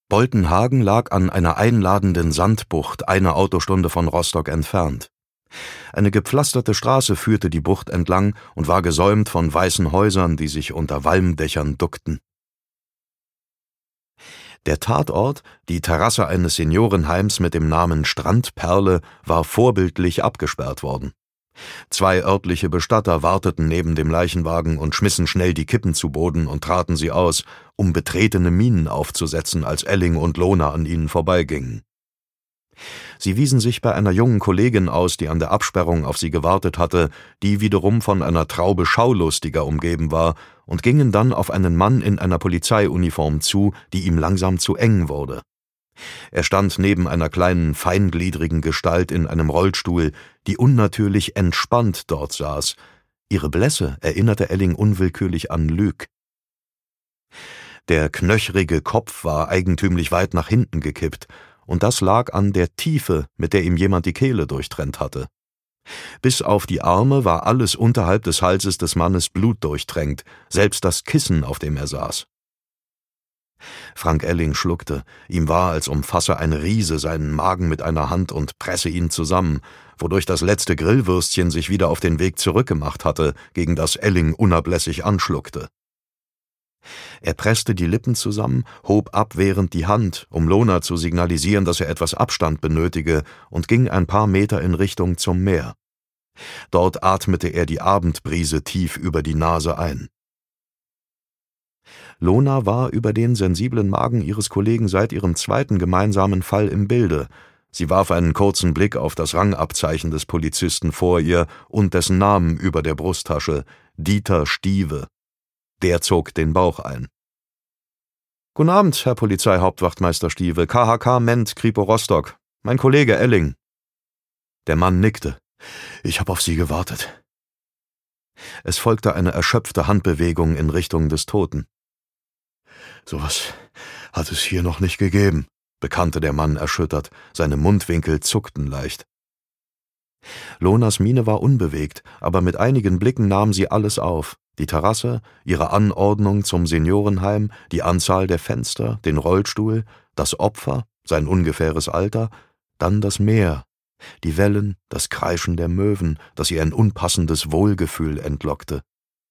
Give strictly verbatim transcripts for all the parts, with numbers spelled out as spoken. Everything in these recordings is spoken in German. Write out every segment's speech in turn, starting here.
Boltenhagen lag an einer einladenden Sandbucht eine Autostunde von Rostock entfernt. Eine gepflasterte Straße führte die Bucht entlang und war gesäumt von weißen Häusern, die sich unter Walmdächern duckten. Der Tatort, die Terrasse eines Seniorenheims mit dem Namen Strandperle, war vorbildlich abgesperrt worden. Zwei örtliche Bestatter warteten neben dem Leichenwagen und schmissen schnell die Kippen zu Boden und traten sie aus, um betretene Mienen aufzusetzen, als Elling und Lohner an ihnen vorbeigingen. Sie wiesen sich bei einer jungen Kollegin aus, die an der Absperrung auf sie gewartet hatte, die wiederum von einer Traube Schaulustiger umgeben war, und gingen dann auf einen Mann in einer Polizeiuniform zu, die ihm langsam zu eng wurde. Er stand neben einer kleinen, feingliedrigen Gestalt in einem Rollstuhl, die unnatürlich entspannt dort saß. Ihre Blässe erinnerte Elling unwillkürlich an Luc. Der knöchrige Kopf war eigentümlich weit nach hinten gekippt, und das lag an der Tiefe, mit der ihm jemand die Kehle durchtrennt hatte. Bis auf die Arme war alles unterhalb des Halses des Mannes blutdurchtränkt, selbst das Kissen, auf dem er saß. Frank Elling schluckte. Ihm war, als umfasse ein Riese seinen Magen mit einer Hand und presse ihn zusammen, wodurch das letzte Grillwürstchen sich wieder auf den Weg zurückgemacht hatte, gegen das Elling unablässig anschluckte. Er presste die Lippen zusammen, hob abwehrend die Hand, um Lohner zu signalisieren, dass er etwas Abstand benötige, und ging ein paar Meter in Richtung zum Meer. Dort atmete er die Abendbrise tief über die Nase ein. Lohner war über den sensiblen Magen ihres Kollegen seit ihrem zweiten gemeinsamen Fall im Bilde. Sie warf einen kurzen Blick auf das Rangabzeichen des Polizisten vor ihr und dessen Namen über der Brusttasche: Dieter Stiewe. Der zog den Bauch ein. »Guten Abend, Herr Polizeihauptwachtmeister Stiewe, K H K Ment, Kripo Rostock. Mein Kollege Elling.« Der Mann nickte. »Ich habe auf Sie gewartet.« Es folgte eine erschöpfte Handbewegung in Richtung des Toten. »Sowas hat es hier noch nicht gegeben«, bekannte der Mann erschüttert. Seine Mundwinkel zuckten leicht. Lohners Miene war unbewegt, aber mit einigen Blicken nahm sie alles auf: die Terrasse, ihre Anordnung zum Seniorenheim, die Anzahl der Fenster, den Rollstuhl, das Opfer, sein ungefähres Alter, dann das Meer, die Wellen, das Kreischen der Möwen, das ihr ein unpassendes Wohlgefühl entlockte.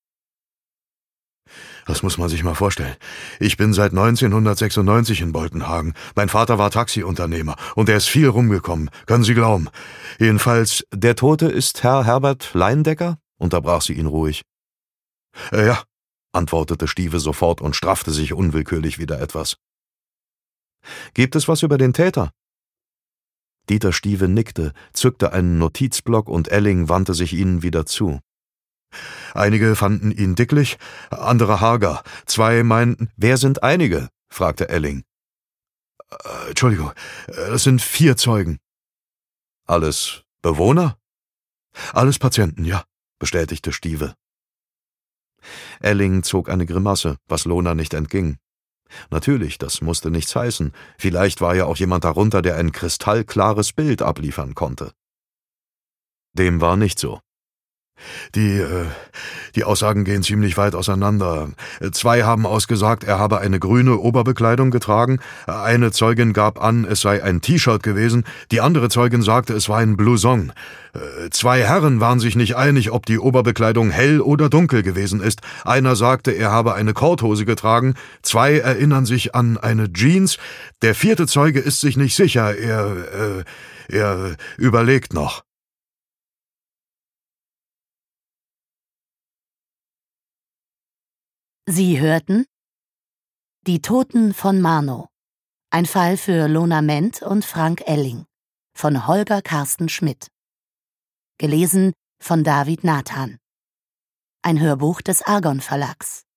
Das muss man sich mal vorstellen. Ich bin seit neunzehnhundertsechsundneunzig in Boltenhagen. Mein Vater war Taxiunternehmer und er ist viel rumgekommen, können Sie glauben. Jedenfalls, der Tote ist Herr Herbert Leindecker?« unterbrach sie ihn ruhig. Äh, »Ja«, antwortete Stiewe sofort und straffte sich unwillkürlich wieder etwas. »Gibt es was über den Täter?« Dieter Stiewe nickte, zückte einen Notizblock und Elling wandte sich ihnen wieder zu. »Einige fanden ihn dicklich, andere hager. Zwei meinten...« »Wer sind einige?« fragte Elling. Äh, »Entschuldigung, das sind vier Zeugen.« »Alles Bewohner?« »Alles Patienten, ja«, bestätigte Stiewe. Elling zog eine Grimasse, was Lohner nicht entging. Natürlich, das musste nichts heißen. Vielleicht war ja auch jemand darunter, der ein kristallklares Bild abliefern konnte. Dem war nicht so. Die, äh, die Aussagen gehen ziemlich weit auseinander. Zwei haben ausgesagt, er habe eine grüne Oberbekleidung getragen. Eine Zeugin gab an, es sei ein T-Shirt gewesen. Die andere Zeugin sagte, es war ein Blouson. Zwei Herren waren sich nicht einig, ob die Oberbekleidung hell oder dunkel gewesen ist. Einer sagte, er habe eine Korthose getragen. Zwei erinnern sich an eine Jeans. Der vierte Zeuge ist sich nicht sicher. Er, äh, er überlegt noch. Sie hörten Die Toten von Marnow, ein Fall für Lohner Ment und Frank Elling, von Holger Carsten Schmidt. Gelesen von David Nathan. Ein Hörbuch des Argon Verlags.